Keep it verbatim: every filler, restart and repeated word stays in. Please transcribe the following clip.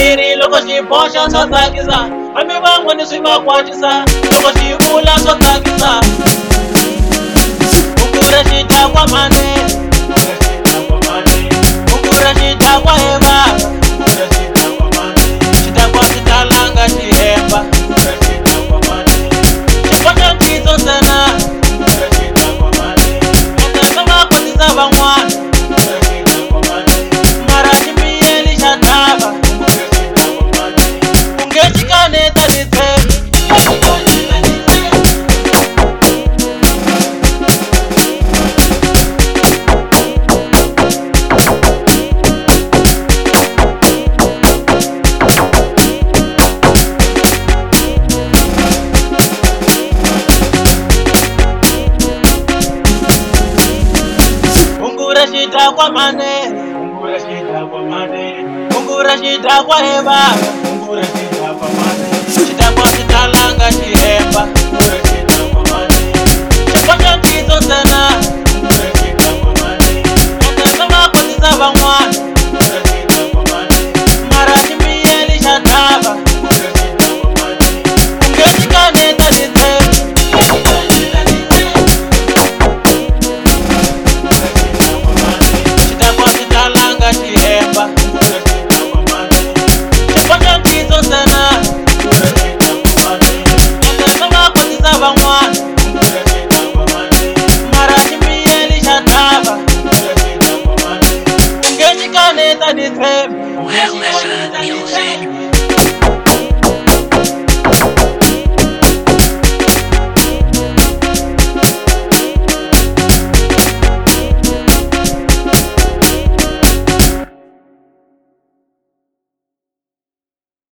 mbiri loko xi boxa swa tsakisa, hambi van'wani swi va kwatisa loko xi vula swa tsakisa. Ungura xi dakwa mani, ungura xi dakwa he vava, xi dakwa xi talanga xi hemba, xi boxa ntitso ntsena, ende swa va kotisa van'wana, mara xi miyeli xa dava, u nge xi kaneta ni tshembi. Ungura xi dakwa mani, ungura xi dakwa mani, ungura xi dakwa he vava, ungura xi dakwa mani, xi dakwa xi talanga xi hemba, ungura xi dakwa mani, xi boxa ntitso ntsena, ungura xi dakwa mani, ende swa va kotisa van'wana, ungura xi dakwa mani, mara xi miyeli xa dava, ungura xi dakwa mani, u nge xi kaneta ni tshembi. Xi hemba, xi boxa ntitso ntsena, ende swa va kotisa van'wana, mara xi miyeli xa dava, u nge xi kaneta ni tshembi.